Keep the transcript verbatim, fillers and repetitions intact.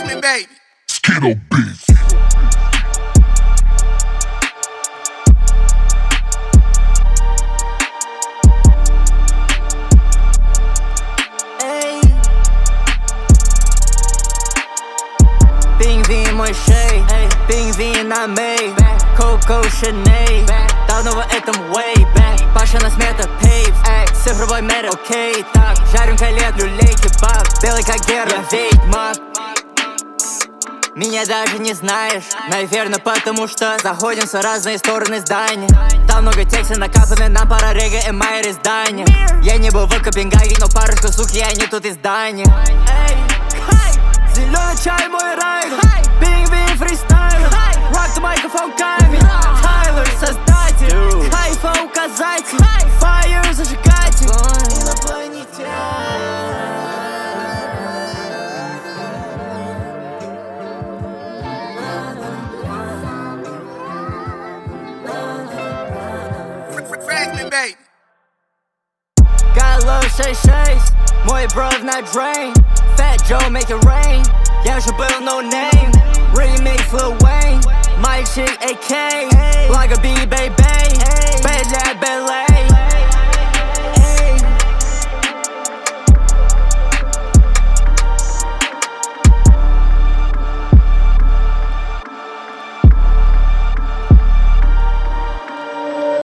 Fragment, baby. Skittle Beats. Pingvin Moshey, пингвин на мей, Coco Chanel, давно в этом way back. Паша на смета пейв, цифровой мэр, окей, так. Жарим колет, люлей, кебаб, белый как Гера, я ведьмак. Меня даже не знаешь, наверное, потому что заходим в разные стороны здания. Там много текста накапано, нам пора рега и майер издания. Я не был в Копенгагене, но парочку сук, я не тут издание. Зеленый чай, мой рай, пингвин фристайл, рок микрофон камень, Тайлер создатель, кайфа указатель, фаер зажигатель, инопланетян. Fragment, baby. Got love шесть шесть, мой бров на drain, Fat Joe make it rain. Я уже был no name, remix Lil Wayne, мальчик эй кей, благо B, baby.